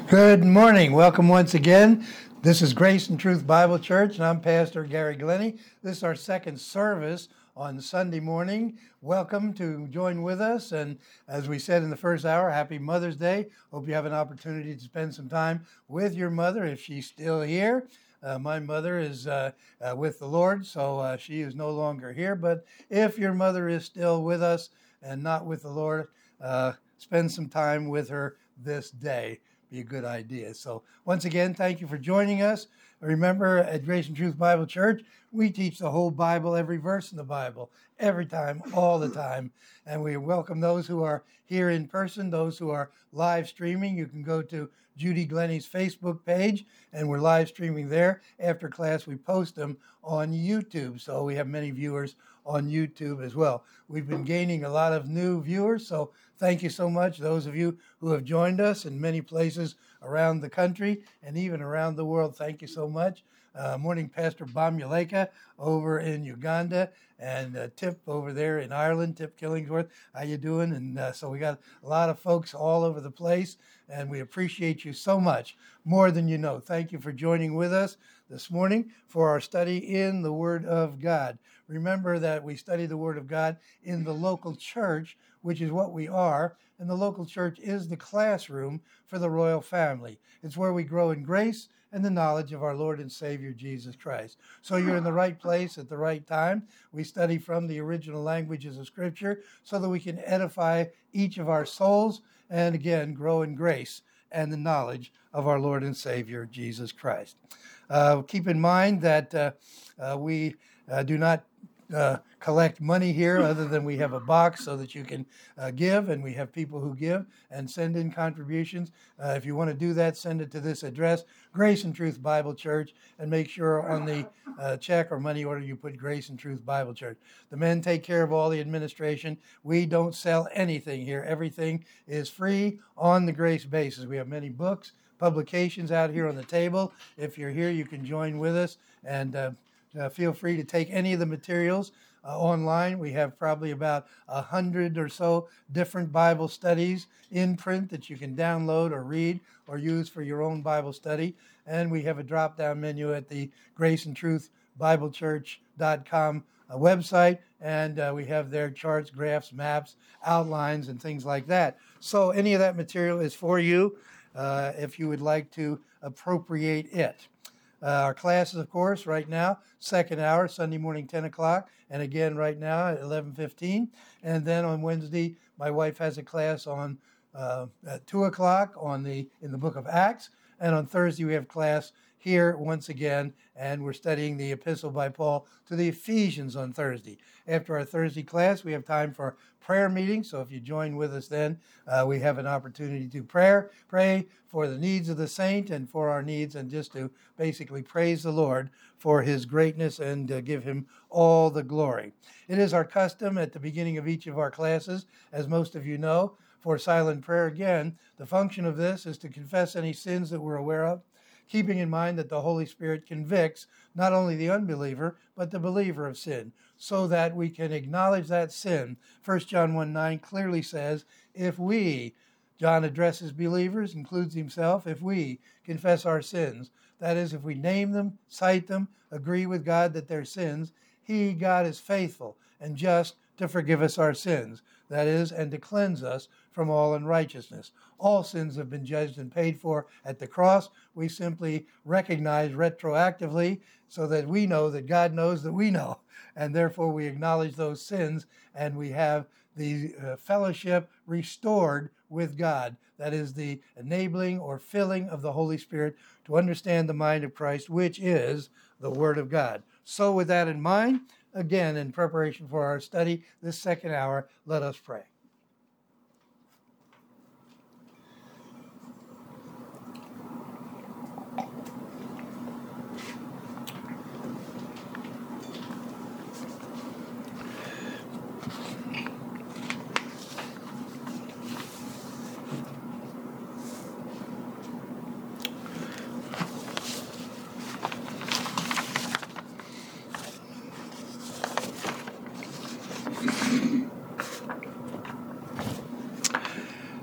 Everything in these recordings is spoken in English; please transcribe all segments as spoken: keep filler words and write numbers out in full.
Good morning. Welcome once again. This is Grace and Truth Bible Church, and I'm Pastor Gary Glennie. This is our second service on Sunday morning. Welcome to join with us. And as we said in the first hour, happy Mother's Day. Hope you have an opportunity to spend some time with your mother if she's still here. Uh, my mother is uh, uh, with the Lord, so uh, she is no longer here. But if your mother is still with us and not with the Lord, uh, spend some time with her this day. Be a good idea. So once again, thank you for joining us. Remember, at Grace and Truth Bible Church, we teach the whole Bible, every verse in the Bible, every time, all the time. And we welcome those who are here in person, those who are live streaming. You can go to Judy Glennie's Facebook page, and we're live streaming there. After class, we post them on YouTube. So we have many viewers on YouTube as well. We've been gaining a lot of new viewers, so thank you so much, those of you who have joined us in many places around the country and even around the world. Thank you so much. Uh, morning, Pastor Bamuleka over in Uganda, and uh, Tip over there in Ireland, Tip Killingsworth. How you doing? And uh, so we got a lot of folks all over the place, and we appreciate you so much, more than you know. Thank you for joining with us this morning for our study in the Word of God. Remember that we study the Word of God in the local church, which is what we are, and the local church is the classroom for the royal family. It's where we grow in grace and the knowledge of our Lord and Savior, Jesus Christ. So you're in the right place at the right time. We study from the original languages of Scripture so that we can edify each of our souls and, again, grow in grace and the knowledge of our Lord and Savior, Jesus Christ. Uh, keep in mind that uh, uh, we uh, do not Uh, collect money here other than we have a box so that you can uh, give, and we have people who give and send in contributions. Uh, if you want to do that, send it to this address, Grace and Truth Bible Church, and make sure on the uh, check or money order you put Grace and Truth Bible Church. The men take care of all the administration. We don't sell anything here. Everything is free on the grace basis. We have many books, publications out here on the table. If you're here, you can join with us, and uh, Uh, feel free to take any of the materials uh, online. We have probably about a hundred or so different Bible studies in print that you can download or read or use for your own Bible study. And we have a drop-down menu at the Grace and Truth Bible Church dot com uh, website, and uh, we have there charts, graphs, maps, outlines, and things like that. So any of that material is for you uh, if you would like to appropriate it. Uh, our classes, of course, right now, second hour, Sunday morning, ten o'clock, and again right now at eleven fifteen. And then on Wednesday, my wife has a class on uh, at two o'clock on the in the book of Acts. And on Thursday, we have class here once again, and we're studying the epistle by Paul to the Ephesians on Thursday. After our Thursday class, we have time for prayer meeting. So if you join with us then, uh, we have an opportunity to prayer, pray for the needs of the saint and for our needs, and just to basically praise the Lord for his greatness and uh, give him all the glory. It is our custom at the beginning of each of our classes, as most of you know, for silent prayer. Again, the function of this is to confess any sins that we're aware of, keeping in mind that the Holy Spirit convicts not only the unbeliever, but the believer of sin, so that we can acknowledge that sin. First John one nine clearly says, if we, John addresses believers, includes himself, if we confess our sins, that is, if we name them, cite them, agree with God that they're sins, he, God, is faithful and just to forgive us our sins, that is, and to cleanse us from all unrighteousness. All sins have been judged and paid for at the cross. We simply recognize retroactively so that we know that God knows that we know, and therefore we acknowledge those sins, and we have the uh, fellowship restored with God. That is the enabling or filling of the Holy Spirit to understand the mind of Christ, which is the Word of God. So with that in mind, again, in preparation for our study this second hour, let us pray.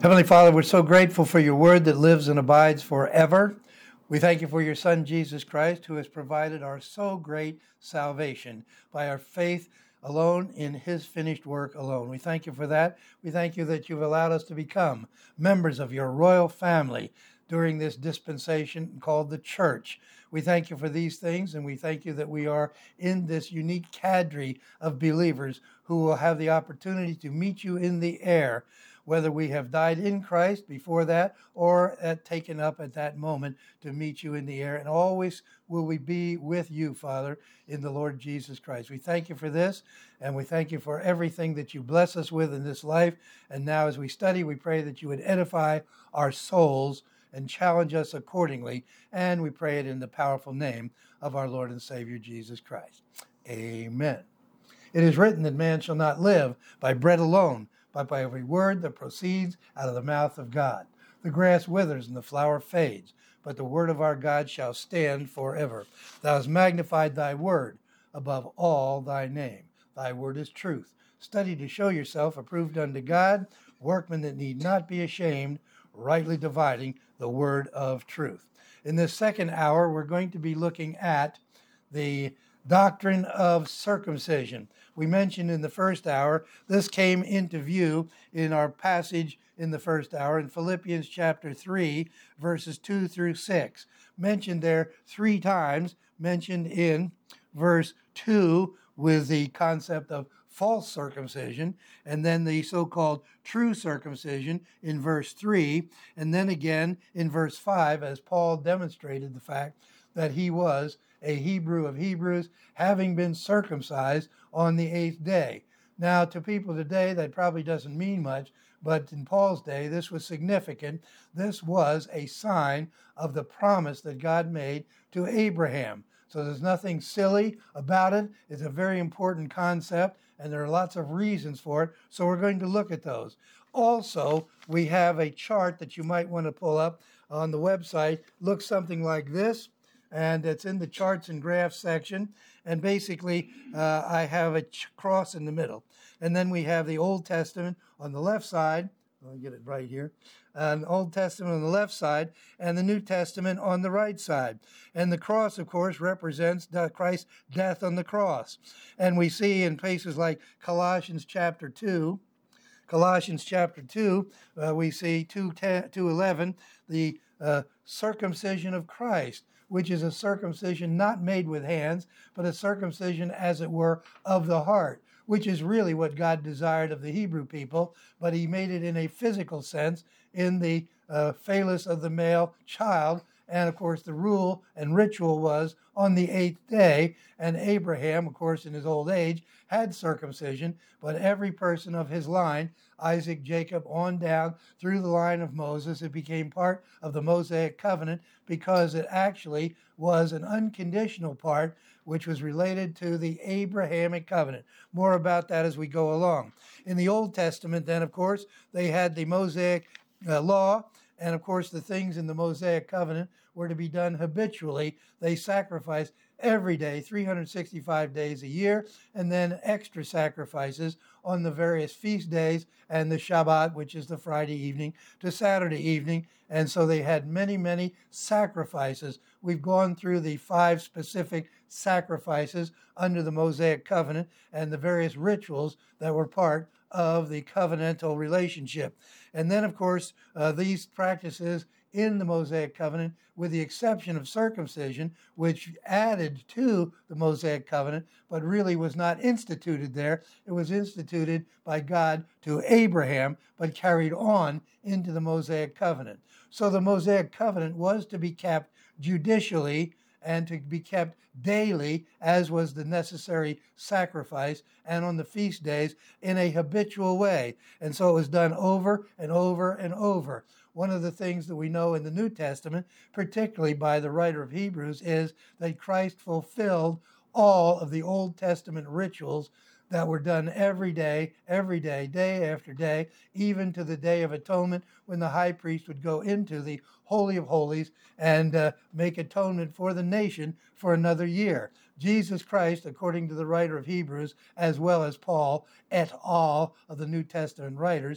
Heavenly Father, we're so grateful for your word that lives and abides forever. We thank you for your Son, Jesus Christ, who has provided our so great salvation by our faith alone in his finished work alone. We thank you for that. We thank you that you've allowed us to become members of your royal family during this dispensation called the church. We thank you for these things, and we thank you that we are in this unique cadre of believers who will have the opportunity to meet you in the air, whether we have died in Christ before that or at, taken up at that moment to meet you in the air. And always will we be with you, Father, in the Lord Jesus Christ. We thank you for this, and we thank you for everything that you bless us with in this life. And now as we study, we pray that you would edify our souls and challenge us accordingly. And we pray it in the powerful name of our Lord and Savior, Jesus Christ. Amen. It is written that man shall not live by bread alone, but by every word that proceeds out of the mouth of God. The grass withers and the flower fades, but the word of our God shall stand forever. Thou hast magnified thy word above all thy name. Thy word is truth. Study to show yourself approved unto God, workmen that need not be ashamed, rightly dividing the word of truth. In this second hour, we're going to be looking at the doctrine of circumcision. We mentioned in the first hour, this came into view in our passage in the first hour in Philippians chapter three, verses two through six. Mentioned there three times, mentioned in verse two with the concept of false circumcision, and then the so-called true circumcision in verse three, and then again in verse five, as Paul demonstrated the fact that he was a Hebrew of Hebrews, having been circumcised on the eighth day. Now, to people today, that probably doesn't mean much, but in Paul's day, this was significant. This was a sign of the promise that God made to Abraham. So there's nothing silly about it. It's a very important concept, and there are lots of reasons for it. So we're going to look at those. Also, we have a chart that you might want to pull up on the website. Looks something like this, and it's in the charts and graphs section. And basically, uh, I have a ch- cross in the middle. And then we have the Old Testament on the left side. I'll get it right here. An Old Testament on the left side and the New Testament on the right side. And the cross, of course, represents Christ's death on the cross. And we see in places like Colossians chapter two, Colossians chapter two, uh, we see two eleven, the uh, circumcision of Christ, which is a circumcision not made with hands, but a circumcision, as it were, of the heart, which is really what God desired of the Hebrew people, but he made it in a physical sense in the uh, phallus of the male child. And of course, the rule and ritual was on the eighth day. And Abraham, of course, in his old age, had circumcision, but every person of his line, Isaac, Jacob, on down through the line of Moses, it became part of the Mosaic covenant because it actually was an unconditional part which was related to the Abrahamic covenant. More about that as we go along. In the Old Testament, then, of course, they had the Mosaic uh, law, and of course, the things in the Mosaic covenant were to be done habitually. They sacrificed every day, three hundred sixty-five days a year, and then extra sacrifices on the various feast days and the Shabbat, which is the Friday evening to Saturday evening. And so they had many, many sacrifices. We've gone through the five specific sacrifices under the Mosaic covenant and the various rituals that were part of the covenantal relationship. And then, of course, uh, these practices in the Mosaic covenant, with the exception of circumcision, which added to the Mosaic covenant, but really was not instituted there. It was instituted by God to Abraham, but carried on into the Mosaic covenant. So the Mosaic covenant was to be kept judicially and to be kept daily, as was the necessary sacrifice, and on the feast days in a habitual way. And so it was done over and over and over. One of the things that we know in the New Testament, particularly by the writer of Hebrews, is that Christ fulfilled all of the Old Testament rituals that were done every day, every day, day after day, even to the Day of Atonement, when the high priest would go into the Holy of Holies and uh, make atonement for the nation for another year. Jesus Christ, according to the writer of Hebrews, as well as Paul et al. Of the New Testament writers,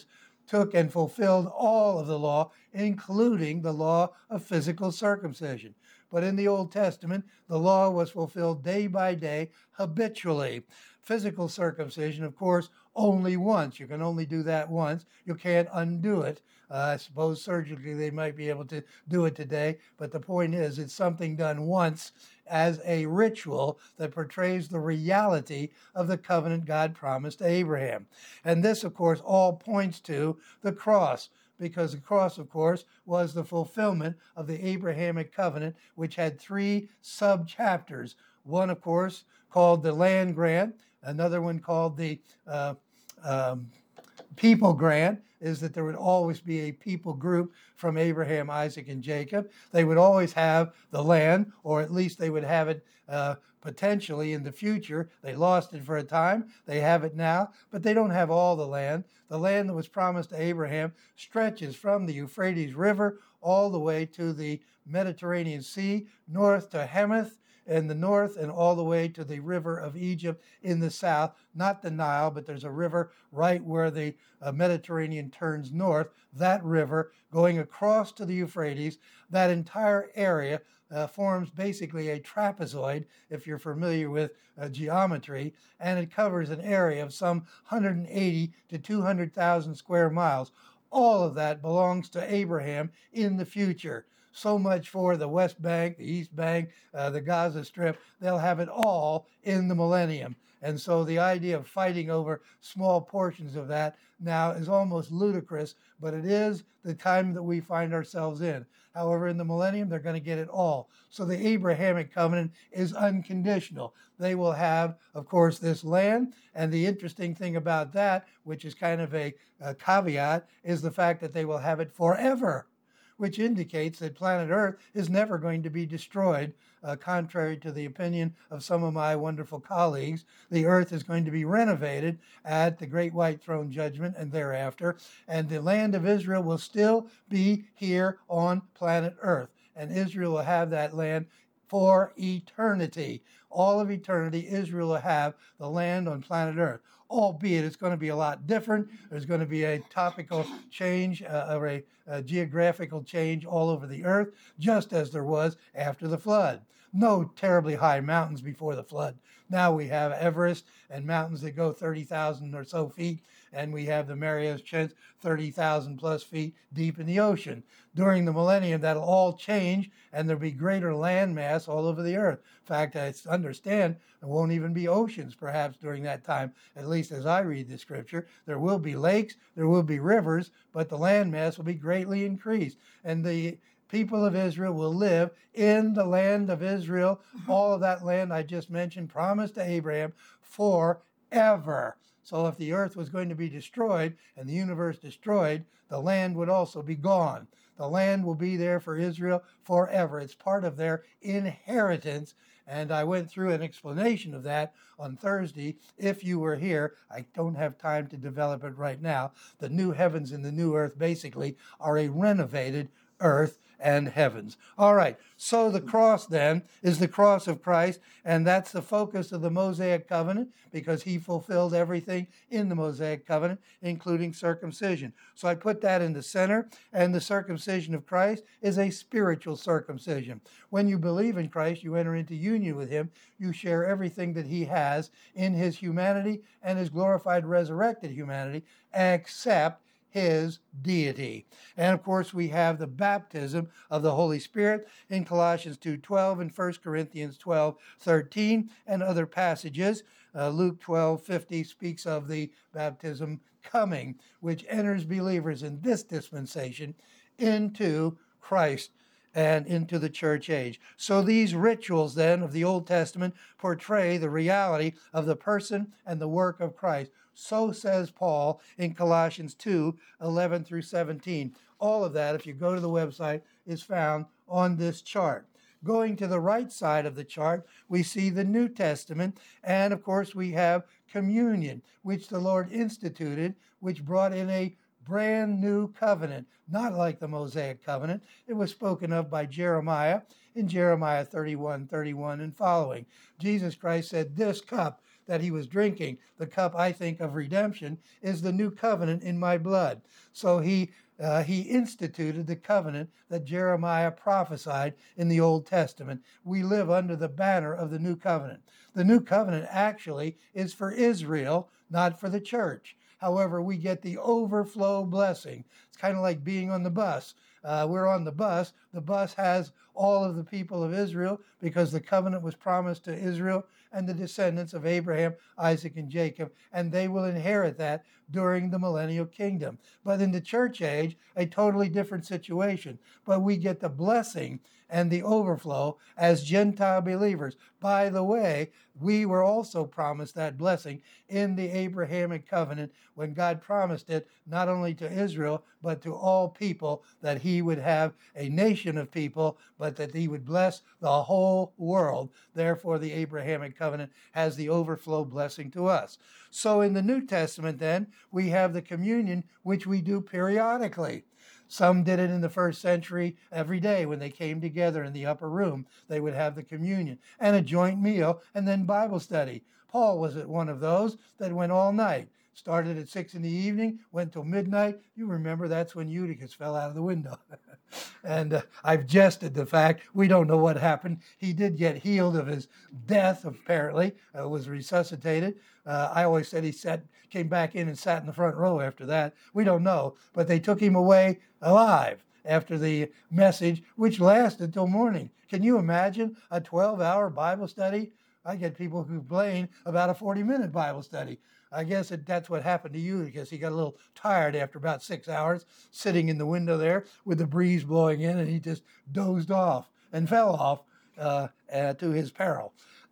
took and fulfilled all of the law, including the law of physical circumcision. But in the Old Testament, the law was fulfilled day by day, habitually. Physical circumcision, of course, only once. You can only do that once. You can't undo it. Uh, I suppose surgically they might be able to do it today, but the point is it's something done once as a ritual that portrays the reality of the covenant God promised to Abraham. And this, of course, all points to the cross, because the cross, of course, was the fulfillment of the Abrahamic covenant, which had three sub-chapters. One, of course, called the land grant, another one called the uh, um, people grant, is that there would always be a people group from Abraham, Isaac, and Jacob. They would always have the land, or at least they would have it uh, potentially in the future. They lost it for a time. They have it now, but they don't have all the land. The land that was promised to Abraham stretches from the Euphrates River all the way to the Mediterranean Sea, north to Hamath in the north, and all the way to the river of Egypt in the south. Not the Nile, but there's a river right where the uh, Mediterranean turns north. That river going across to the Euphrates, that entire area uh, forms basically a trapezoid, if you're familiar with uh, geometry, and it covers an area of some one hundred eighty to two hundred thousand square miles. All of that belongs to Abraham in the future. So much for the West Bank, the East Bank, uh, the Gaza Strip. They'll have it all in the millennium. And so the idea of fighting over small portions of that now is almost ludicrous, but it is the time that we find ourselves in. However, in the millennium, they're going to get it all. So the Abrahamic covenant is unconditional. They will have, of course, this land. And the interesting thing about that, which is kind of a, a caveat, is the fact that they will have it forever, which indicates that planet Earth is never going to be destroyed. Uh, contrary to the opinion of some of my wonderful colleagues, the Earth is going to be renovated at the Great White Throne Judgment and thereafter, and the land of Israel will still be here on planet Earth, and Israel will have that land for eternity. All of eternity, Israel will have the land on planet Earth, albeit it's going to be a lot different. There's going to be a topical change uh, or a, a geographical change all over the earth, just as there was after the flood. No terribly high mountains before the flood. Now we have Everest and mountains that go thirty thousand or so feet, and we have the Marianas Trench thirty thousand plus feet deep in the ocean. During the millennium, that'll all change, and there'll be greater land mass all over the earth. In fact, I understand there won't even be oceans perhaps during that time, at least as I read the scripture. There will be lakes, there will be rivers, but the land mass will be greatly increased. And the people of Israel will live in the land of Israel, all of that land I just mentioned, promised to Abraham, forever. So if the earth was going to be destroyed and the universe destroyed, the land would also be gone. The land will be there for Israel forever. It's part of their inheritance. And I went through an explanation of that on Thursday. If you were here, I don't have time to develop it right now. The new heavens and the new earth basically are a renovated earth and heavens. All right, so the cross then is the cross of Christ, and that's the focus of the Mosaic covenant because he fulfilled everything in the Mosaic covenant, including circumcision. So I put that in the center, and the circumcision of Christ is a spiritual circumcision. When you believe in Christ, you enter into union with him. You share everything that he has in his humanity and his glorified resurrected humanity, except his deity. And of course, we have the baptism of the Holy Spirit in Colossians two twelve and First Corinthians twelve thirteen and other passages. Uh, Luke twelve fifty speaks of the baptism coming, which enters believers in this dispensation into Christ and into the church age. So these rituals then of the Old Testament portray the reality of the person and the work of Christ. So says Paul in Colossians two eleven through seventeen. All of that, if you go to the website, is found on this chart. Going to the right side of the chart, we see the New Testament, and of course we have communion, which the Lord instituted, which brought in a brand new covenant, not like the Mosaic covenant. It was spoken of by Jeremiah in Jeremiah thirty-one thirty-one and following. Jesus Christ said, "This cup that he was drinking. The cup, I think, of redemption is the new covenant in my blood. So he uh, he instituted the covenant that Jeremiah prophesied in the Old Testament. We live under the banner of the new covenant. The new covenant actually is for Israel, not for the church. However, we get the overflow blessing. It's kind of like being on the bus. Uh, we're on the bus. The bus has all of the people of Israel because the covenant was promised to Israel and the descendants of Abraham, Isaac, and Jacob, and they will inherit that during the millennial kingdom. But in the church age, a totally different situation. But we get the blessing and the overflow as Gentile believers. By the way, we were also promised that blessing in the Abrahamic covenant when God promised it not only to Israel, but to all people, that he would have a nation of people, but that he would bless the whole world. Therefore, the Abrahamic covenant has the overflow blessing to us. So in the New Testament, then, we have the communion, which we do periodically. Some did it in the first century every day when they came together in the upper room. They would have the communion and a joint meal and then Bible study. Paul was at one of those that went all night. Started at six in the evening, went till midnight. You remember that's when Eutychus fell out of the window. and uh, I've jested the fact we don't know what happened. He did get healed of his death, apparently, uh, was resuscitated. Uh, I always said he sat, came back in and sat in the front row after that. We don't know, but they took him away alive after the message, which lasted till morning. Can you imagine a twelve-hour Bible study? I get people who complain about a forty-minute Bible study. I guess it, that's what happened to you because he got a little tired after about six hours sitting in the window there with the breeze blowing in, and he just dozed off and fell off uh, uh, to his peril.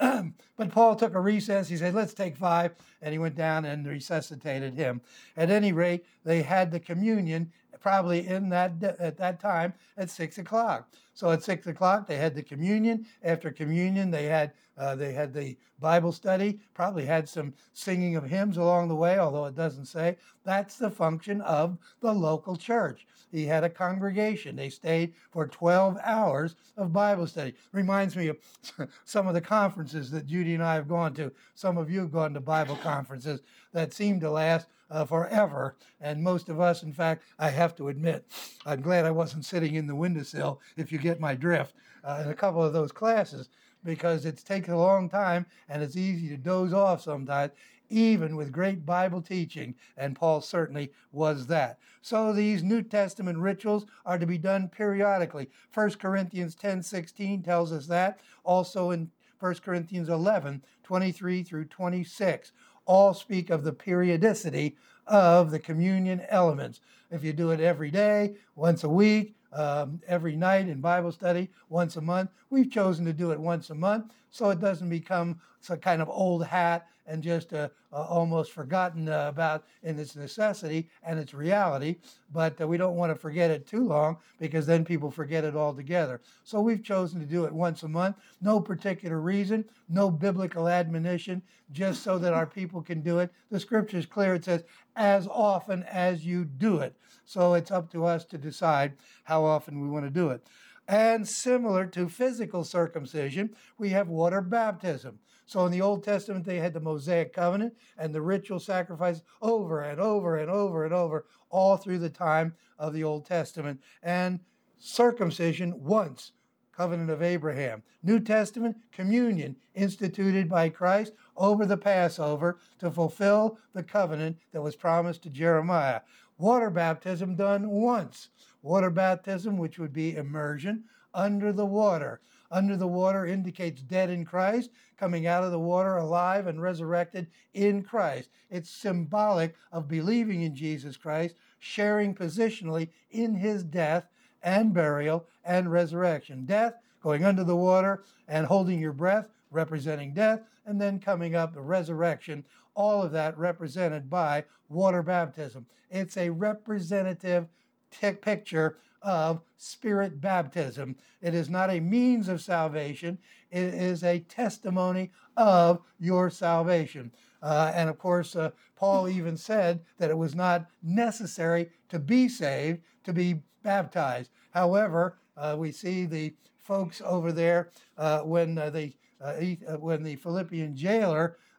But Paul took a recess. He said, let's take five. And he went down and resuscitated him. At any rate, they had the communion probably in that at that time at six o'clock. So at six o'clock, they had the communion. After communion, they had uh, they had the Bible study, probably had some singing of hymns along the way, although it doesn't say. That's the function of the local church. He had a congregation. They stayed for twelve hours of Bible study. Reminds me of some of the conferences that Judy and I have gone to. Some of you have gone to Bible conferences that seem to last uh, forever. And most of us, in fact, I have to admit, I'm glad I wasn't sitting in the windowsill, if you get my drift, uh, in a couple of those classes, because it takes a long time and it's easy to doze off sometimes, even with great Bible teaching, and Paul certainly was that. So these New Testament rituals are to be done periodically. First Corinthians ten sixteen tells us that. Also in First Corinthians eleven twenty-three through twenty-six. All speak of the periodicity of the communion elements. If you do it every day, once a week, um, every night in Bible study, once a month, we've chosen to do it once a month so it doesn't become some kind of old hat and just uh, uh, almost forgotten uh, about in its necessity and its reality. But uh, we don't want to forget it too long because then people forget it altogether. So we've chosen to do it once a month. No particular reason, no biblical admonition, just so that our people can do it. The scripture is clear. It says, as often as you do it. So it's up to us to decide how often we want to do it. And similar to physical circumcision, we have water baptism. So in the Old Testament, they had the Mosaic covenant and the ritual sacrifice over and over and over and over, all through the time of the Old Testament. And circumcision once, covenant of Abraham. New Testament, communion, instituted by Christ over the Passover to fulfill the covenant that was promised to Jeremiah. Water baptism done once. Water baptism, which would be immersion under the water. Under the water indicates dead in Christ, coming out of the water alive and resurrected in Christ. It's symbolic of believing in Jesus Christ, sharing positionally in his death and burial and resurrection. Death, going under the water and holding your breath, representing death, and then coming up, the resurrection, all of that represented by water baptism. It's a representative t- picture of spirit baptism. It is not a means of salvation. It is a testimony of your salvation. Uh, and of course, uh, Paul even said that it was not necessary to be saved, to be baptized. However, uh, we see the folks over there uh, when uh, the uh, he, uh, when the Philippian jailer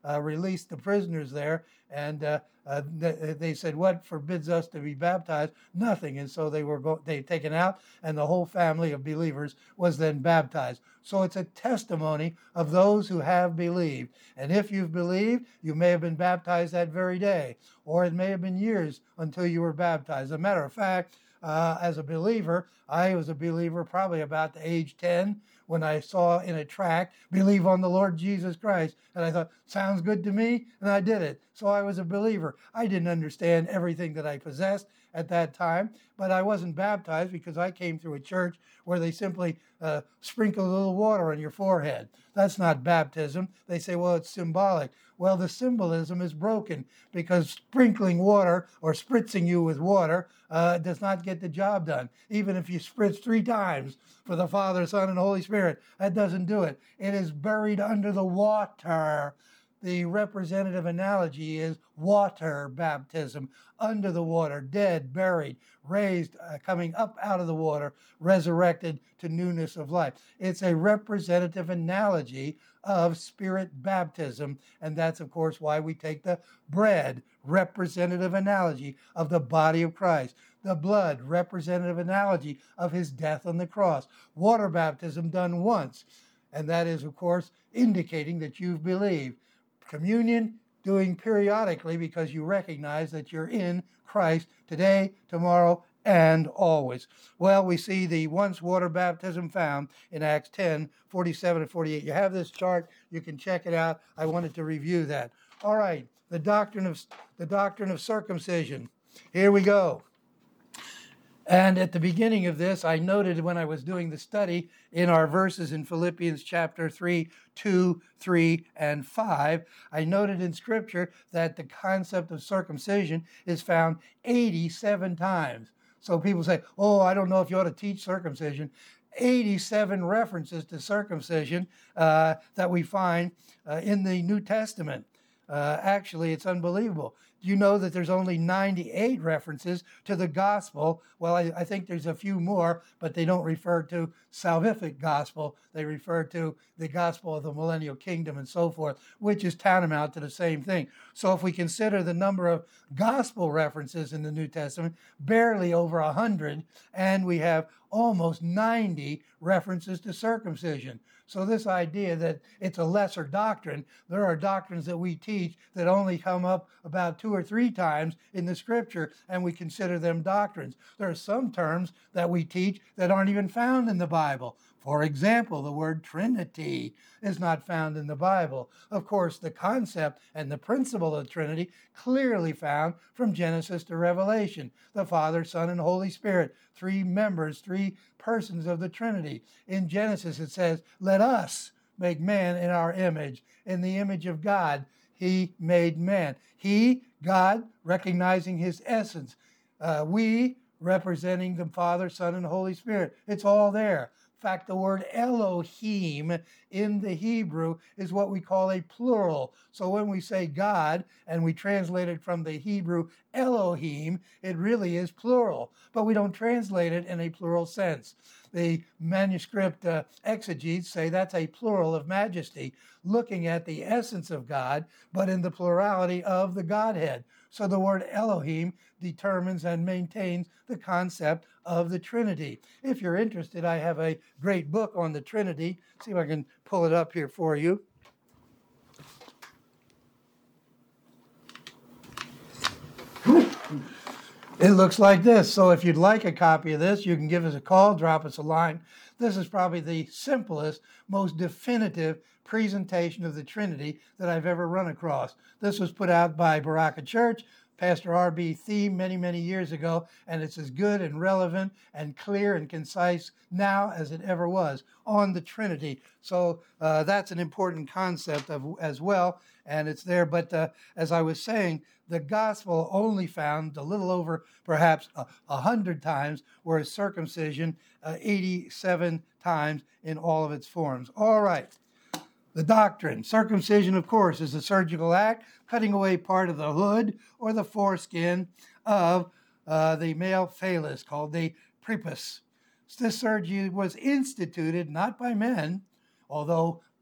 uh, released the prisoners there, and uh, uh, th- they said, "What forbids us to be baptized?" Nothing. And so they were go- they taken out, and the whole family of believers was then baptized. So it's a testimony of those who have believed. And if you've believed, you may have been baptized that very day, or it may have been years until you were baptized. As a matter of fact, uh, as a believer, I was a believer probably about the age ten when I saw in a tract, "Believe on the Lord Jesus Christ." And I thought, sounds good to me, and I did it. So I was a believer. I didn't understand everything that I possessed at that time, but I wasn't baptized because I came through a church where they simply uh, sprinkle a little water on your forehead. That's not baptism. They say, well, it's symbolic. Well, the symbolism is broken because sprinkling water or spritzing you with water uh, does not get the job done. Even if you spritz three times for the Father, Son, and Holy Spirit, that doesn't do it. It is buried under the water. The representative analogy is water baptism, under the water, dead, buried, raised, uh, coming up out of the water, resurrected to newness of life. It's a representative analogy of spirit baptism, and that's, of course, why we take the bread, representative analogy of the body of Christ. The blood, representative analogy of his death on the cross. Water baptism done once, and that is, of course, indicating that you've believed. Communion, doing periodically because you recognize that you're in Christ today, tomorrow, and always. Well, we see the once water baptism found in Acts ten, forty-seven and forty-eight. You have this chart. You can check it out. I wanted to review that. All right, the doctrine of the doctrine of circumcision. Here we go. And at the beginning of this, I noted when I was doing the study in our verses in Philippians chapter three, two, three, and five, I noted in Scripture that the concept of circumcision is found eighty-seven times. So people say, oh, I don't know if you ought to teach circumcision. eighty-seven references to circumcision uh, that we find uh, in the New Testament. Uh, actually, it's unbelievable. Do you know that there's only ninety-eight references to the gospel? Well, I, I think there's a few more, but they don't refer to salvific gospel. They refer to the gospel of the millennial kingdom and so forth, which is tantamount to the same thing. So if we consider the number of gospel references in the New Testament, barely over one hundred, and we have almost ninety references to circumcision. So this idea that it's a lesser doctrine, there are doctrines that we teach that only come up about two or three times in the Scripture, and we consider them doctrines. There are some terms that we teach that aren't even found in the Bible. For example, the word Trinity is not found in the Bible. Of course, the concept and the principle of the Trinity clearly found from Genesis to Revelation. The Father, Son, and Holy Spirit, three members, three persons of the Trinity. In Genesis, it says, let us make man in our image. In the image of God, he made man. He, God, recognizing his essence. Uh, we, representing the Father, Son, and Holy Spirit. It's all there. In fact, the word Elohim in the Hebrew is what we call a plural. So when we say God and we translate it from the Hebrew Elohim, it really is plural, but we don't translate it in a plural sense. The manuscript uh, exegetes say that's a plural of majesty, looking at the essence of God, but in the plurality of the Godhead. So the word Elohim determines and maintains the concept of the Trinity. If you're interested, I have a great book on the Trinity. See if I can pull it up here for you. It looks like this. So if you'd like a copy of this, you can give us a call, drop us a line. This is probably the simplest, most definitive presentation of the Trinity that I've ever run across. This was put out by Baraka Church, Pastor R B Thiem, many, many years ago, and it's as good and relevant and clear and concise now as it ever was on the Trinity. So uh, that's an important concept of, as well, and it's there. But uh, as I was saying, the gospel only found a little over perhaps a, a hundred times, whereas circumcision uh, eighty-seven times in all of its forms. All right. The doctrine. Circumcision, of course, is a surgical act, cutting away part of the hood or the foreskin of uh, the male phallus, called the prepuce. This surgery was instituted not by men, although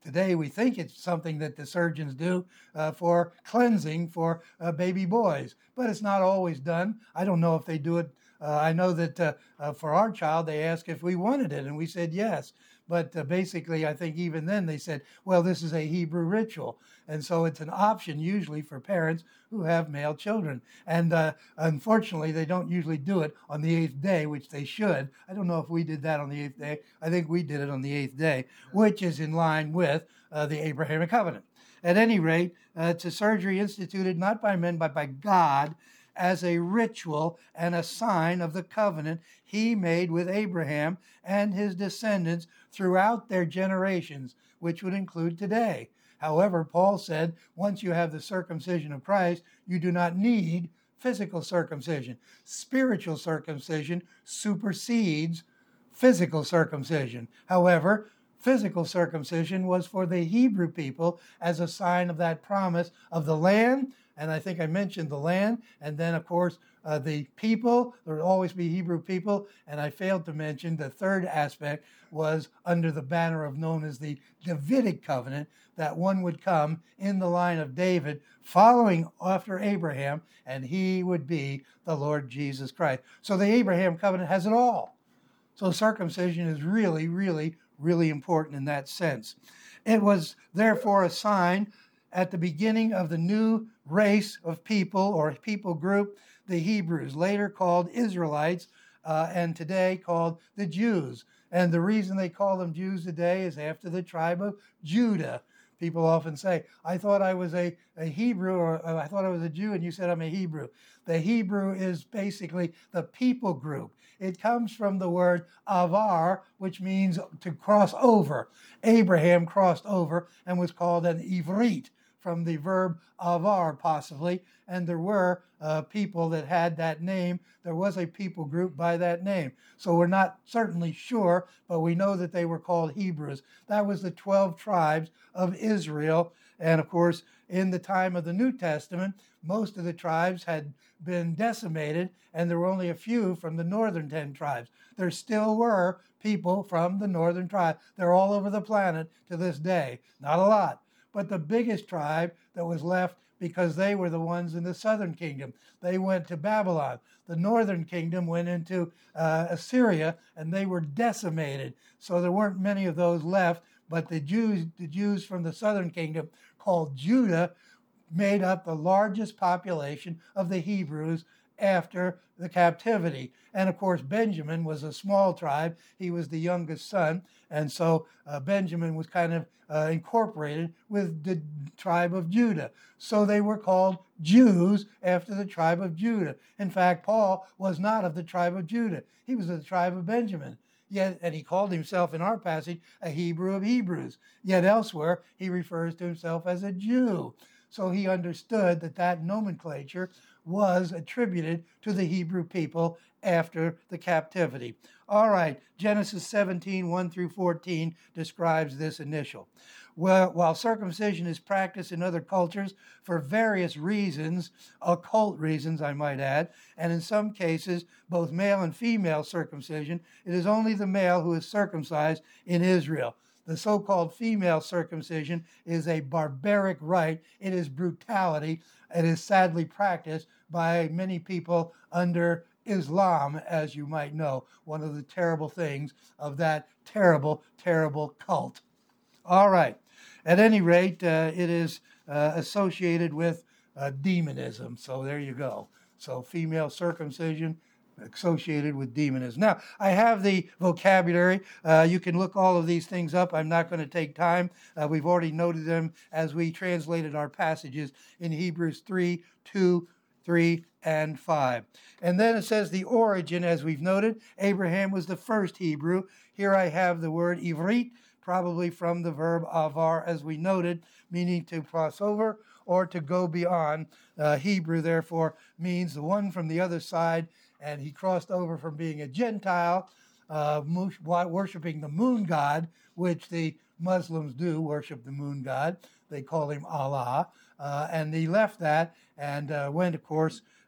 today we think it's something that the surgeons do uh, for cleansing for uh, baby boys, but it's not always done. I don't know if they do it. Uh, I know that uh, uh, for our child, they asked if we wanted it, and we said yes. But uh, basically, I think even then they said, well, this is a Hebrew ritual. And so it's an option usually for parents who have male children. And uh, unfortunately, they don't usually do it on the eighth day, which they should. I don't know if we did that on the eighth day. I think we did it on the eighth day, which is in line with uh, the Abrahamic covenant. At any rate, uh, it's a surgery instituted not by men, but by God, as a ritual and a sign of the covenant he made with Abraham and his descendants throughout their generations, which would include today. However, Paul said, once you have the circumcision of Christ, you do not need physical circumcision. Spiritual circumcision supersedes physical circumcision. However, physical circumcision was for the Hebrew people as a sign of that promise of the land. And I think I mentioned the land, and then, of course, uh, the people. There would always be Hebrew people, and I failed to mention the third aspect was under the banner of known as the Davidic covenant, that one would come in the line of David, following after Abraham, and he would be the Lord Jesus Christ. So the Abraham covenant has it all. So circumcision is really, really, really important in that sense. It was therefore a sign at the beginning of the new race of people or people group, the Hebrews, later called Israelites, uh, and today called the Jews. And the reason they call them Jews today is after the tribe of Judah. People often say, I thought I was a, a Hebrew, or I thought I was a Jew, and you said I'm a Hebrew. The Hebrew is basically the people group. It comes from the word avar, which means to cross over. Abraham crossed over and was called an Ivrit, from the verb avar, possibly, and there were uh, people that had that name. There was a people group by that name. So we're not certainly sure, but we know that they were called Hebrews. That was the twelve tribes of Israel. And of course, in the time of the New Testament, most of the tribes had been decimated, and there were only a few from the northern ten tribes. There still were people from the northern tribe. They're all over the planet to this day. Not a lot. But the biggest tribe that was left, because they were the ones in the southern kingdom, they went to Babylon. The northern kingdom went into uh, Assyria, and they were decimated. So there weren't many of those left, but the Jews, the Jews from the southern kingdom, called Judah, made up the largest population of the Hebrews after the captivity. And of course, Benjamin was a small tribe. He was the youngest son. And so uh, Benjamin was kind of uh, incorporated with the tribe of Judah. So they were called Jews after the tribe of Judah. In fact, Paul was not of the tribe of Judah. He was of the tribe of Benjamin. Yet, and he called himself in our passage a Hebrew of Hebrews. Yet elsewhere, he refers to himself as a Jew. So he understood that that nomenclature was attributed to the Hebrew people after the captivity. All right, Genesis seventeen, one through fourteen describes this initial. Well, while circumcision is practiced in other cultures for various reasons, occult reasons I might add, and in some cases both male and female circumcision, it is only the male who is circumcised in Israel. The so-called female circumcision is a barbaric rite. It is brutality. It is sadly practiced by many people under Islam, as you might know, one of the terrible things of that terrible, terrible cult. All right. At any rate, uh, it is uh, associated with uh, demonism. So there you go. So female circumcision associated with demonism. Now, I have the vocabulary. Uh, you can look all of these things up. I'm not going to take time. Uh, we've already noted them as we translated our passages in Hebrews three, two, three, and five. And then it says the origin, as we've noted, Abraham was the first Hebrew. Here I have the word ivrit, probably from the verb avar, as we noted, meaning to cross over or to go beyond. Uh, Hebrew, therefore, means the one from the other side, and he crossed over from being a Gentile, uh, worshiping the moon god, which the Muslims do worship the moon god. They call him Allah. Uh, and he left that and uh, went, of course,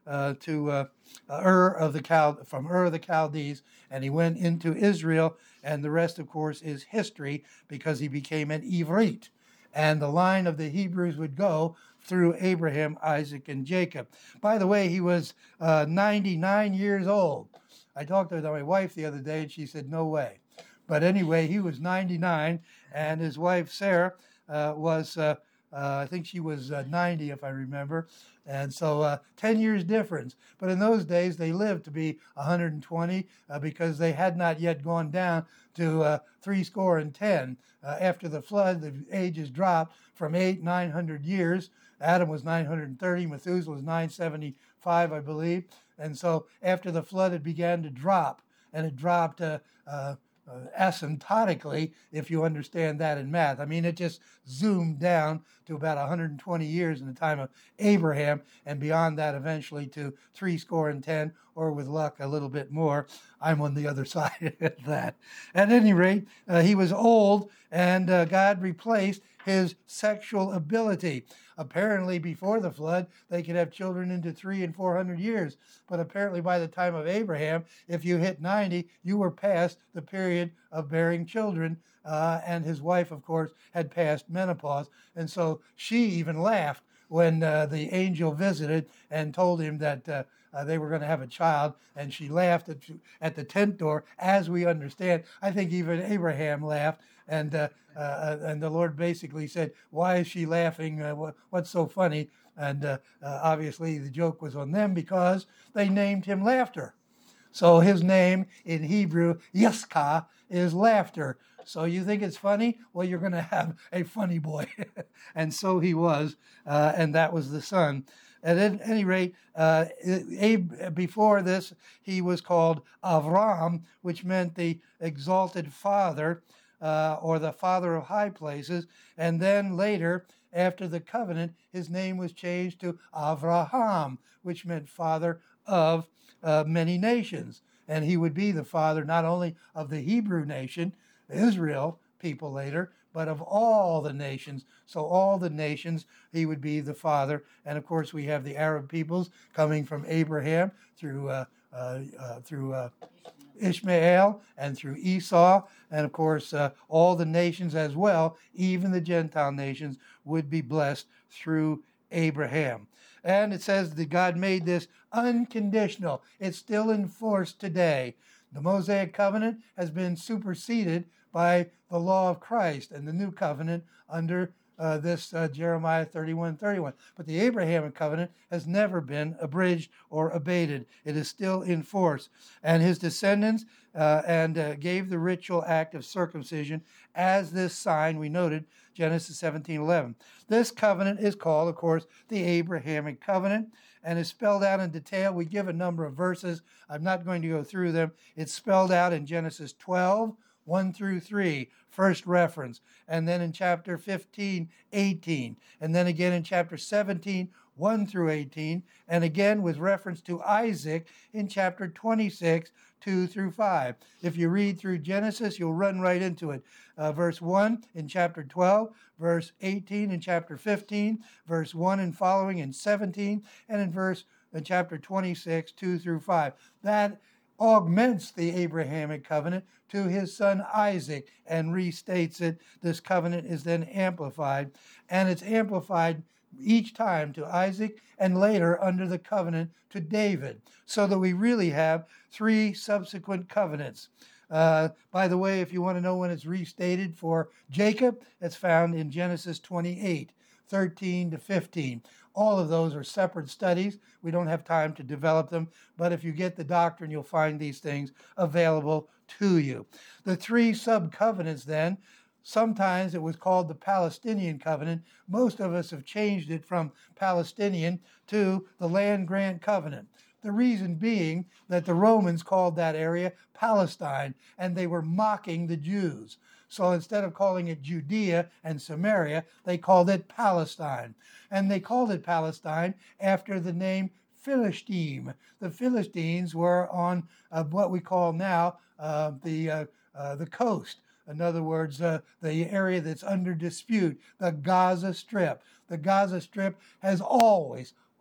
uh, to uh, Ur of the Chal- from Ur of the Chaldees, and he went into Israel, and the rest, of course, is history because he became an Ivrit. And the line of the Hebrews would go through Abraham, Isaac, and Jacob. By the way, he was uh, ninety-nine years old. I talked to my wife the other day, and she said, no way. But anyway, he was ninety-nine, and his wife, Sarah, uh, was, uh, uh, I think she was uh, ninety, if I remember. And so uh, ten years difference. But in those days, they lived to be one hundred twenty uh, because they had not yet gone down to uh, three score and ten. Uh, after the flood, the ages dropped from eight, nine hundred years. Adam was nine hundred thirty, Methuselah was nine seventy-five, I believe. And so after the flood, it began to drop, and it dropped uh, uh, uh, asymptotically, if you understand that in math. I mean, it just zoomed down to about one hundred twenty years in the time of Abraham, and beyond that, eventually to three score and ten, or with luck, a little bit more. I'm on the other side of that. At any rate, uh, he was old, and uh, God replaced his sexual ability. Apparently, before the flood, they could have children into three and four hundred years. But apparently, by the time of Abraham, if you hit ninety, you were past the period of bearing children. Uh, and his wife, of course, had passed menopause. And so she even laughed when uh, the angel visited and told him that uh, uh, they were going to have a child. And she laughed at, at the tent door, as we understand. I think even Abraham laughed. And uh, uh, and the Lord basically said, why is she laughing? Uh, what, what's so funny? And uh, uh, obviously the joke was on them because they named him Laughter. So his name in Hebrew, Yiskah, is laughter. So you think it's funny? Well, you're going to have a funny boy. And so he was, uh, and that was the son. At any rate, uh, Abe, before this, he was called Avram, which meant the exalted father, uh, or the father of high places. And then later, after the covenant, his name was changed to Avraham, which meant father of uh, many nations. And he would be the father not only of the Hebrew nation, Israel people later, but of all the nations. So all the nations, he would be the father. And of course, we have the Arab peoples coming from Abraham through uh, uh, uh, through uh, Ishmael and through Esau. And of course, uh, all the nations as well, even the Gentile nations, would be blessed through Abraham. And it says that God made this unconditional. It's still in force today. The Mosaic covenant has been superseded by the law of Christ and the new covenant under uh, this uh, Jeremiah thirty-one thirty-one. But the Abrahamic covenant has never been abridged or abated. It is still in force. And his descendants uh, and uh, gave the ritual act of circumcision as this sign, we noted, Genesis seventeen eleven. This covenant is called, of course, the Abrahamic covenant, and is spelled out in detail. We give a number of verses. I'm not going to go through them. It's spelled out in Genesis twelve, one through three, first reference. And then in chapter fifteen, eighteen. And then again in chapter seventeen, one through eighteen. And again with reference to Isaac in chapter twenty-six, two through five. If you read through Genesis, you'll run right into it. Uh, verse one in chapter twelve, verse eighteen in chapter fifteen, verse one and following in seventeen, and in verse in chapter twenty-six, two through five. That augments the Abrahamic covenant to his son Isaac and restates it. This covenant is then amplified, and it's amplified each time to Isaac and later under the covenant to David, so that we really have three subsequent covenants. Uh, by the way, if you want to know when it's restated for Jacob, it's found in Genesis twenty-eight, thirteen to fifteen. All of those are separate studies. We don't have time to develop them, but if you get the doctrine, you'll find these things available to you. The three sub-covenants then, sometimes it was called the Palestinian covenant. Most of us have changed it from Palestinian to the land grant covenant. The reason being that the Romans called that area Palestine, and they were mocking the Jews. So instead of calling it Judea and Samaria, they called it Palestine. And they called it Palestine after the name Philistine. The Philistines were on uh, what we call now uh, the, uh, uh, the coast. In other words, uh, the area that's under dispute, the Gaza Strip. The Gaza Strip has always,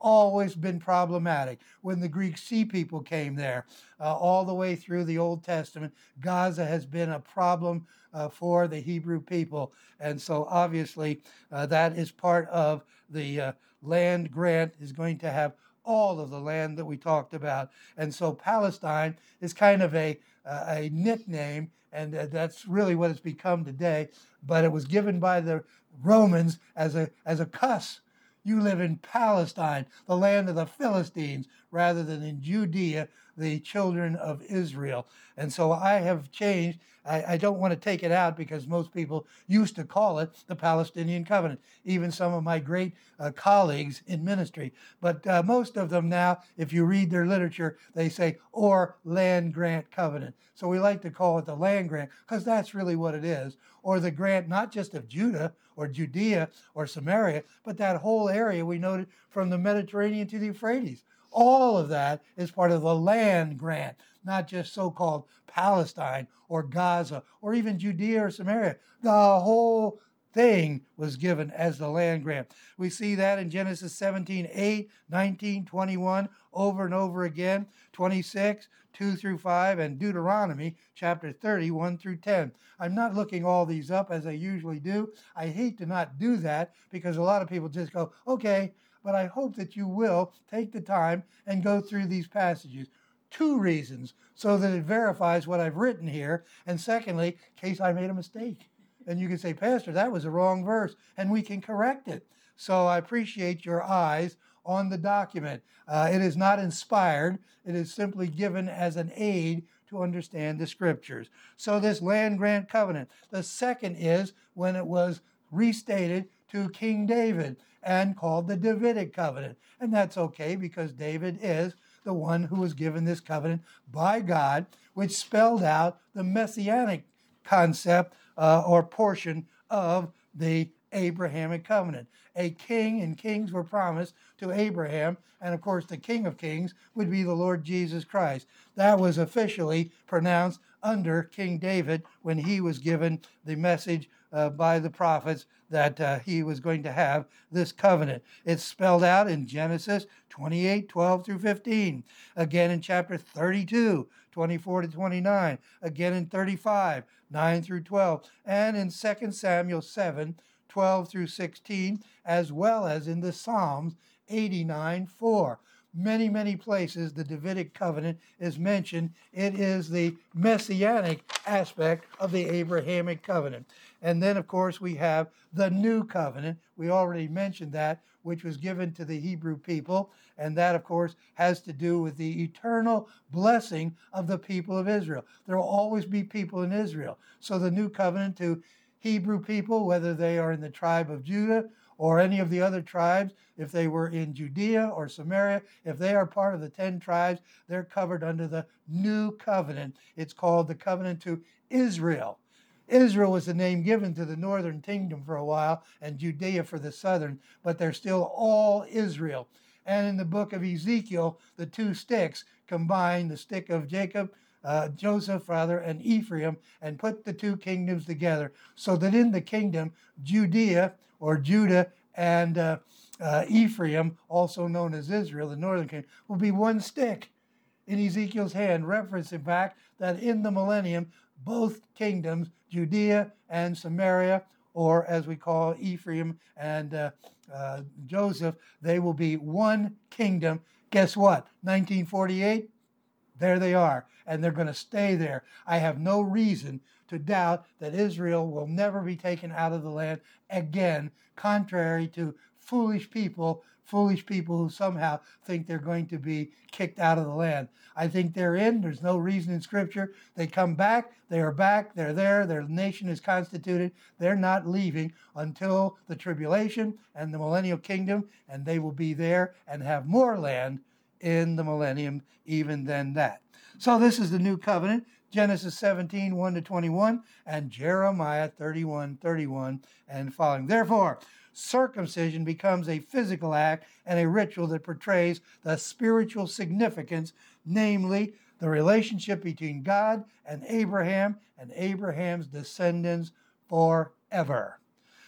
always been problematic. When the Greek Sea People came there, uh, all the way through the Old Testament, Gaza has been a problem uh, for the Hebrew people. And so obviously uh, that is part of the uh, land grant is going to have all of the land that we talked about. And so Palestine is kind of a, uh, a nickname, and uh, that's really what it's become today. But it was given by the Romans as a, as a cuss. You live in Palestine, the land of the Philistines, rather than in Judea, the children of Israel. And so I have changed. I, I don't want to take it out because most people used to call it the Palestinian Covenant, even some of my great uh, colleagues in ministry. But uh, most of them now, if you read their literature, they say, or land grant covenant. So we like to call it the land grant because that's really what it is. Or the grant not just of Judah or Judea or Samaria, but that whole area we noted from the Mediterranean to the Euphrates. All of that is part of the land grant, not just so-called Palestine or Gaza or even Judea or Samaria. The whole thing was given as the land grant. We see that in Genesis seventeen, eight, nineteen, twenty-one, over and over again, twenty-six, two through five, and Deuteronomy chapter thirty, one through ten. I'm not looking all these up as I usually do. I hate to not do that because a lot of people just go, okay, but I hope that you will take the time and go through these passages. Two reasons, so that it verifies what I've written here, and secondly, in case I made a mistake. And you can say, Pastor, that was a wrong verse, and we can correct it. So I appreciate your eyes on the document. Uh, it is not inspired. It is simply given as an aid to understand the scriptures. So this land grant covenant. The second is when it was restated to King David and called the Davidic covenant. And that's okay because David is the one who was given this covenant by God, which spelled out the messianic concept uh, or portion of the Abrahamic covenant. A king and kings were promised to Abraham, and of course the King of Kings would be the Lord Jesus Christ. That was officially pronounced under King David when he was given the message uh, by the prophets that uh, he was going to have this covenant. It's spelled out in Genesis twenty-eight, twelve through fifteen, again in chapter thirty-two, twenty-four to twenty-nine, again in thirty-five, nine through twelve, and in Second Samuel seven, twelve through sixteen, as well as in the Psalms eighty-nine, four. Many, many places the Davidic covenant is mentioned. It is the messianic aspect of the Abrahamic covenant. And then, of course, we have the new covenant. We already mentioned that, which was given to the Hebrew people. And that, of course, has to do with the eternal blessing of the people of Israel. There will always be people in Israel. So the new covenant to Hebrew people, whether they are in the tribe of Judah or any of the other tribes, if they were in Judea or Samaria, if they are part of the ten tribes, they're covered under the new covenant. It's called the covenant to Israel. Israel was the name given to the northern kingdom for a while, and Judea for the southern, but they're still all Israel. And in the book of Ezekiel, the two sticks combine, the stick of Jacob, uh, Joseph rather, and Ephraim, and put the two kingdoms together, so that in the kingdom, Judea or Judah and uh, uh, Ephraim, also known as Israel, the northern kingdom, will be one stick in Ezekiel's hand, referencing back that in the millennium, both kingdoms, Judea and Samaria, or as we call Ephraim and uh, uh, Joseph, they will be one kingdom. Guess what? nineteen forty-eight, there they are, and they're going to stay there. I have no reason to doubt that Israel will never be taken out of the land again, contrary to foolish people, foolish people who somehow think they're going to be kicked out of the land. I think they're in. There's no reason in Scripture. They come back. They are back. They're there. Their nation is constituted. They're not leaving until the tribulation and the millennial kingdom, and they will be there and have more land in the millennium even than that. So this is the new covenant. Genesis seventeen, one to twenty-one, and Jeremiah thirty-one, thirty-one, and following. Therefore, circumcision becomes a physical act and a ritual that portrays the spiritual significance, namely the relationship between God and Abraham and Abraham's descendants forever.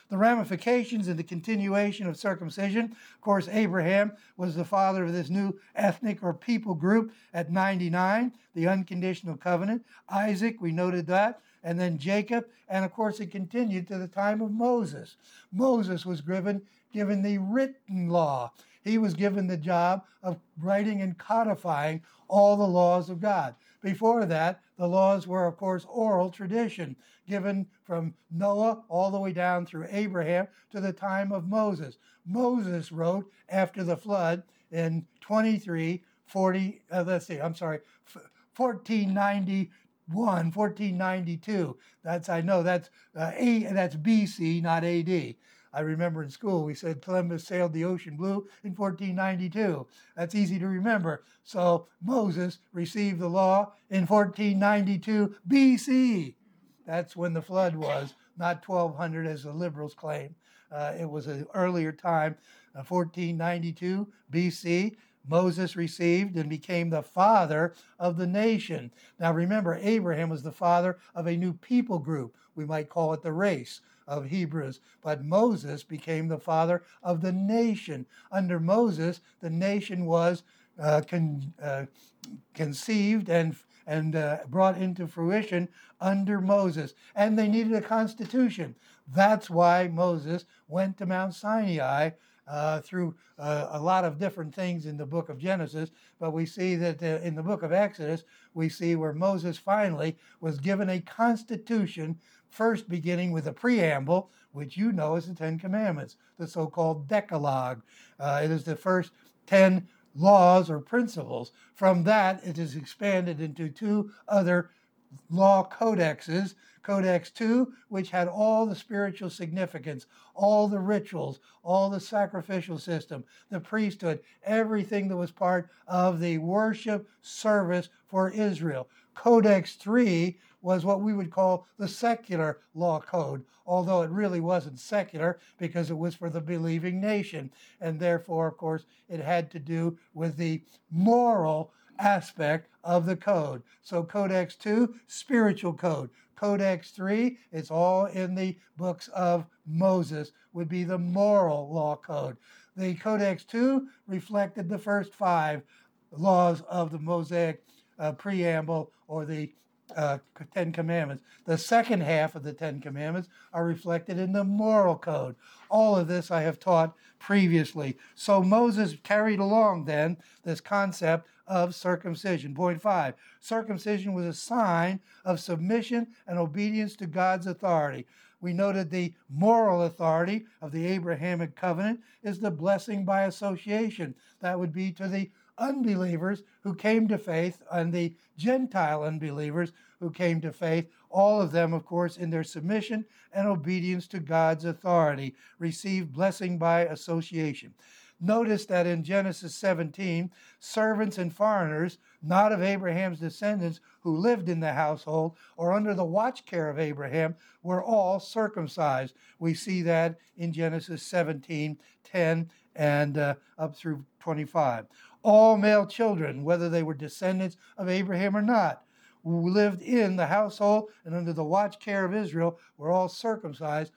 The ramifications and the continuation of circumcision. Of course, Abraham was the father of this new ethnic or people group at ninety-nine, the unconditional covenant. Isaac, we noted that. And then Jacob, and of course it continued to the time of Moses. Moses was given, given the written law. He was given the job of writing and codifying all the laws of God. Before that, the laws were, of course, oral tradition, given from Noah all the way down through Abraham to the time of Moses. Moses wrote after the flood in twenty-three forty, uh, let's see, I'm sorry, fourteen ninety-one, fourteen ninety-two. That's, I know, that's uh, A, that's B C, not A D. I remember in school we said Columbus sailed the ocean blue in fourteen ninety-two. That's easy to remember. So Moses received the law in fourteen ninety-two B C. That's when the flood was, not twelve hundred as the liberals claim. Uh, it was an earlier time, uh, fourteen ninety-two B C. Moses received and became the father of the nation. Now remember, Abraham was the father of a new people group. We might call it the race of Hebrews. But Moses became the father of the nation. Under Moses, the nation was uh, con, uh, conceived and, and uh, brought into fruition under Moses. And they needed a constitution. That's why Moses went to Mount Sinai Uh, through uh, a lot of different things in the book of Genesis, but we see that uh, in the book of Exodus, we see where Moses finally was given a constitution, first beginning with a preamble, which you know is the Ten Commandments, the so-called Decalogue. Uh, it is the first ten laws or principles. From that, it is expanded into two other law codexes. Codex two, which had all the spiritual significance, all the rituals, all the sacrificial system, the priesthood, everything that was part of the worship service for Israel. Codex three was what we would call the secular law code, although it really wasn't secular because it was for the believing nation. And therefore, of course, it had to do with the moral aspect of the code. So Codex two, spiritual code. Codex three, it's all in the books of Moses, would be the moral law code. The Codex two reflected the first five laws of the Mosaic uh, preamble or the uh, Ten Commandments. The second half of the Ten Commandments are reflected in the moral code. All of this I have taught previously. So Moses carried along then this concept of circumcision. Point five, circumcision was a sign of submission and obedience to God's authority. We noted the moral authority of the Abrahamic covenant is the blessing by association. That would be to the unbelievers who came to faith and the Gentile unbelievers who came to faith, all of them, of course, in their submission and obedience to God's authority, received blessing by association. Notice that in Genesis seventeen, servants and foreigners, not of Abraham's descendants, who lived in the household or under the watch care of Abraham, were all circumcised. We see that in Genesis seventeen, ten, and uh, up through twenty-five. All male children, whether they were descendants of Abraham or not, who lived in the household and under the watch care of Israel, were all circumcised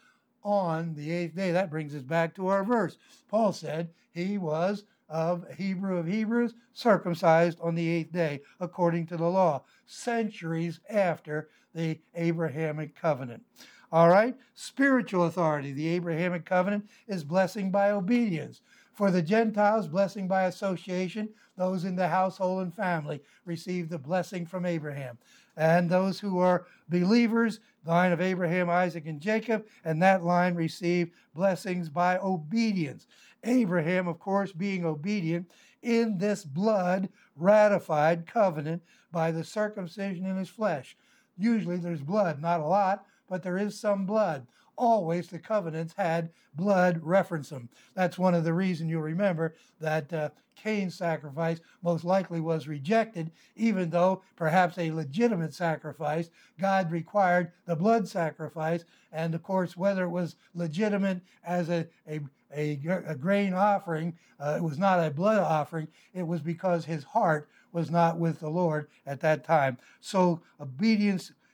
on the eighth day. That brings us back to our verse. Paul said he was of Hebrew of Hebrews, circumcised on the eighth day, according to the law, centuries after the Abrahamic covenant. All right, spiritual authority. The Abrahamic covenant is blessing by obedience. For the Gentiles, blessing by association. Those in the household and family receive the blessing from Abraham. And those who are believers, the line of Abraham, Isaac, and Jacob, and that line receive blessings by obedience. Abraham, of course, being obedient in this blood ratified covenant by the circumcision in his flesh. Usually there's blood, not a lot, but there is some blood. Always the covenants had blood reference them. That's one of the reasons you'll remember that uh, Cain's sacrifice most likely was rejected, even though perhaps a legitimate sacrifice, God required the blood sacrifice. And of course, whether it was legitimate as a, a, a, a grain offering, uh, it was not a blood offering, it was because his heart was not with the Lord at that time. So obedience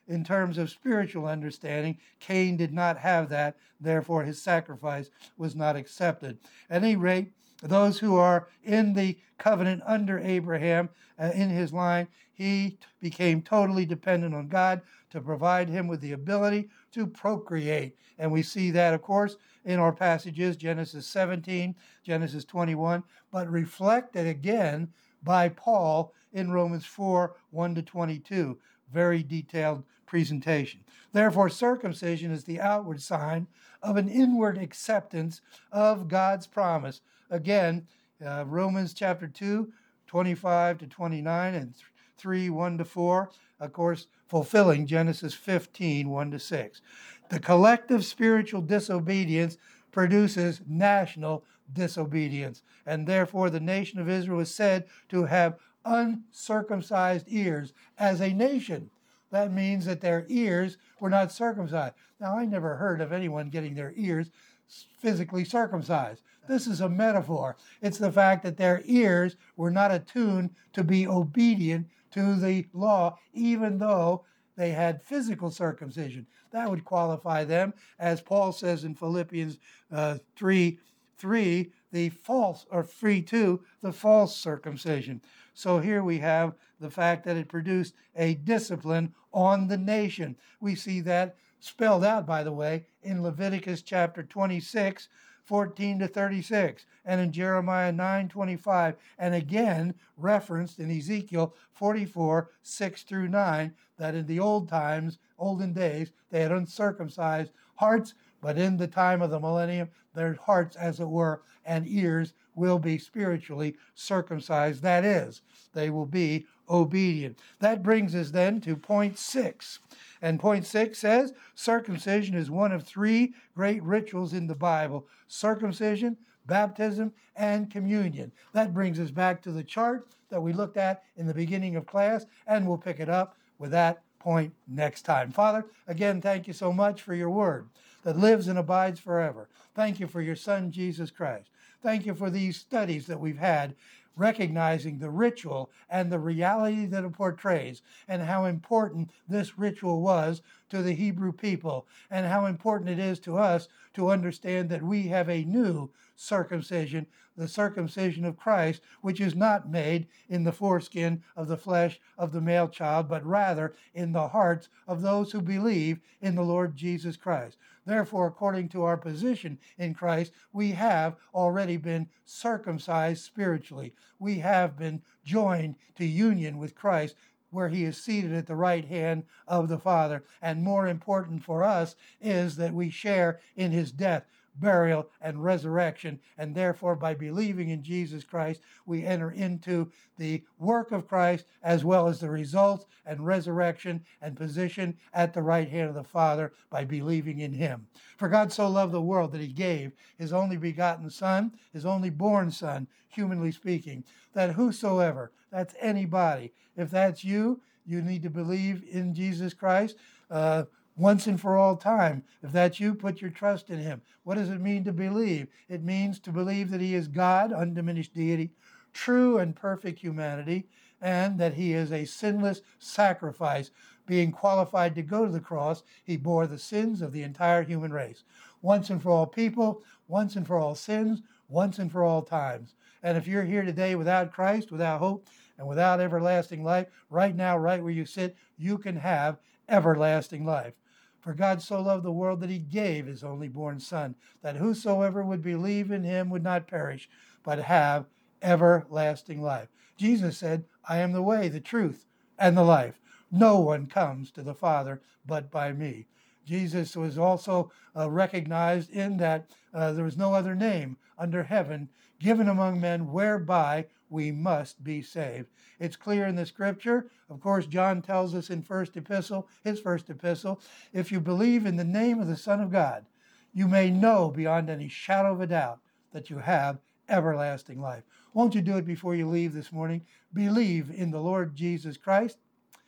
in terms of spiritual understanding, Cain did not have that. Therefore, his sacrifice was not accepted. At any rate, those who are in the covenant under Abraham, uh, in his line, he became totally dependent on God to provide him with the ability to procreate. And we see that, of course, in our passages, Genesis seventeen, Genesis twenty-one, but reflected again by Paul in Romans four, one to twenty-two. Very detailed presentation. Therefore, circumcision is the outward sign of an inward acceptance of God's promise. Again, uh, Romans chapter two, twenty-five to twenty-nine, and three, one to four, of course, fulfilling Genesis fifteen, one to six. The collective spiritual disobedience produces national disobedience, and therefore the nation of Israel is said to have uncircumcised ears as a nation. That means that their ears were not circumcised. Now, I never heard of anyone getting their ears physically circumcised. This is a metaphor. It's the fact that their ears were not attuned to be obedient to the law, even though they had physical circumcision. That would qualify them, as Paul says in Philippians uh, three, three, the false, or three, two, the false circumcision. So here we have the fact that it produced a discipline on the nation. We see that spelled out, by the way, in Leviticus chapter twenty-six, fourteen to thirty-six, and in Jeremiah nine, twenty-five, and again referenced in Ezekiel forty-four, six through nine, that in the old times, olden days, they had uncircumcised hearts, but in the time of the millennium, their hearts, as it were, and ears will be spiritually circumcised. That is, they will be obedient. That brings us then to point six. And point six says, circumcision is one of three great rituals in the Bible: circumcision, baptism, and communion. That brings us back to the chart that we looked at in the beginning of class, and we'll pick it up with that point next time. Father, again, thank you so much for your word that lives and abides forever. Thank you for your Son, Jesus Christ. Thank you for these studies that we've had, recognizing the ritual and the reality that it portrays, and how important this ritual was to the Hebrew people, and how important it is to us to understand that we have a new circumcision, the circumcision of Christ, which is not made in the foreskin of the flesh of the male child, but rather in the hearts of those who believe in the Lord Jesus Christ. Therefore, according to our position in Christ, we have already been circumcised spiritually. We have been joined to union with Christ, where he is seated at the right hand of the Father. And more important for us is that we share in his death, burial, and resurrection. And therefore, by believing in Jesus Christ, we enter into the work of Christ, as well as the results and resurrection and position at the right hand of the Father by believing in him. For God so loved the world that he gave his only begotten Son, his only born Son, humanly speaking, that whosoever, that's anybody, if that's you, you need to believe in Jesus Christ, uh, once and for all time. If that's you, put your trust in him. What does it mean to believe? It means to believe that he is God, undiminished deity, true and perfect humanity, and that he is a sinless sacrifice. Being qualified to go to the cross, he bore the sins of the entire human race. Once and for all people, once and for all sins, once and for all times. And if you're here today without Christ, without hope, and without everlasting life, right now, right where you sit, you can have everlasting life. For God so loved the world that he gave his only born Son, that whosoever would believe in him would not perish, but have everlasting life. Jesus said, I am the way, the truth, and the life. No one comes to the Father but by me. Jesus was also uh, recognized in that uh, there was no other name under heaven given among men whereby we must be saved. It's clear in the scripture. Of course, John tells us in first epistle, his first epistle, if you believe in the name of the Son of God, you may know beyond any shadow of a doubt that you have everlasting life. Won't you do it before you leave this morning? Believe in the Lord Jesus Christ,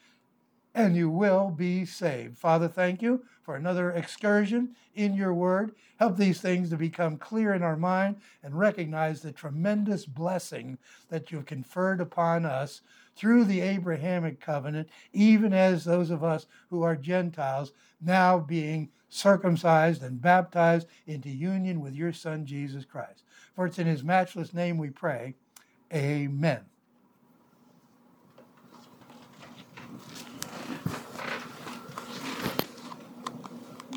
and you will be saved. Father, thank you for another excursion in your word. Help these things to become clear in our mind and recognize the tremendous blessing that you've conferred upon us through the Abrahamic covenant, even as those of us who are Gentiles now being circumcised and baptized into union with your Son, Jesus Christ. For it's in his matchless name we pray. Amen.